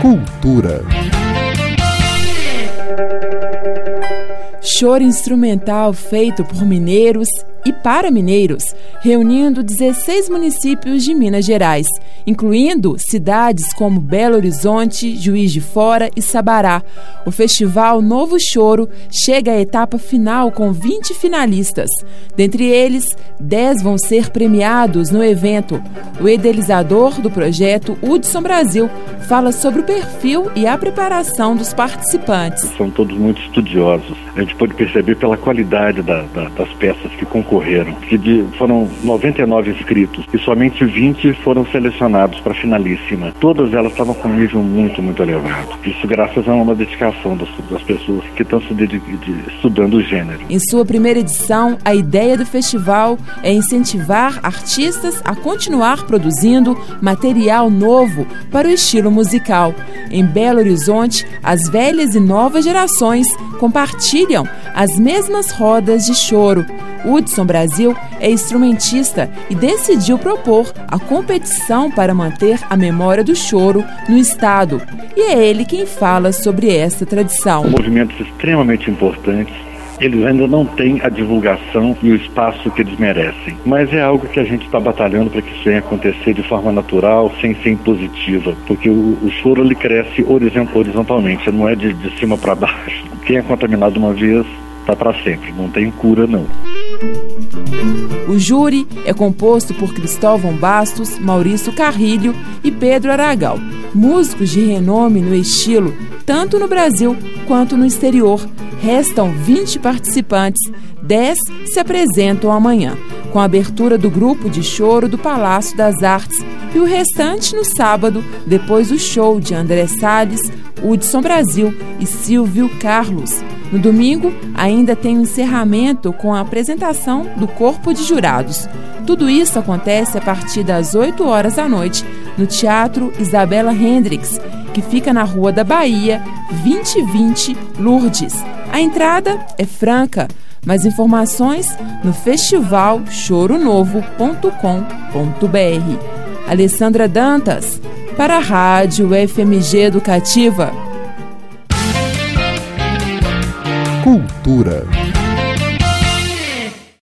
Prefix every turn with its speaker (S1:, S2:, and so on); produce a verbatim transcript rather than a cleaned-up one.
S1: Cultura.
S2: Choro instrumental feito por mineiros e para mineiros, reunindo dezesseis municípios de Minas Gerais, incluindo cidades como Belo Horizonte, Juiz de Fora e Sabará. O Festival Novo Choro chega à etapa final com vinte finalistas. Dentre eles, dez vão ser premiados no evento. O idealizador do projeto, Hudson Brasil, fala sobre o perfil e a preparação dos participantes.
S3: São todos muito estudiosos. A gente pode perceber pela qualidade da, da, das peças que concorreram. Que de, foram noventa e nove inscritos e somente vinte foram selecionados para a finalíssima. Todas elas estavam com um nível muito, muito elevado. Isso graças a uma dedicação das, das pessoas que estão se de, de, estudando o gênero.
S2: Em sua primeira edição, a ideia do festival é incentivar artistas a continuar produzindo material novo para o estilo musical. Em Belo Horizonte, as velhas e novas gerações compartilham as mesmas rodas de choro. Hudson Brasil é instrumentista e decidiu propor a competição para manter a memória do choro no estado. E é ele quem fala sobre essa tradição.
S3: Movimentos extremamente importantes. Eles ainda não têm a divulgação e o espaço que eles merecem. Mas é algo que a gente está batalhando para que isso venha acontecer de forma natural, sem ser impositiva. Porque o, o choro ele cresce horizontalmente, não é de, de cima para baixo. Quem é contaminado uma vez, está para sempre. Não tem cura, não.
S2: O júri é composto por Cristóvão Bastos, Maurício Carrilho e Pedro Aragal, músicos de renome no estilo, tanto no Brasil quanto no exterior. Restam vinte participantes, dez se apresentam amanhã, com a abertura do grupo de choro do Palácio das Artes e o restante no sábado, depois do show de André Salles, Hudson Brasil e Silvio Carlos. No domingo, ainda tem o encerramento com a apresentação do Corpo de Jurados. Tudo isso acontece a partir das oito horas da noite, no Teatro Isabela Hendricks, que fica na Rua da Bahia, vinte e vinte, Lourdes. A entrada é franca. Mais informações no festival choro novo ponto com ponto b r. Alessandra Dantas, para a Rádio F M G Educativa.
S1: Cultura.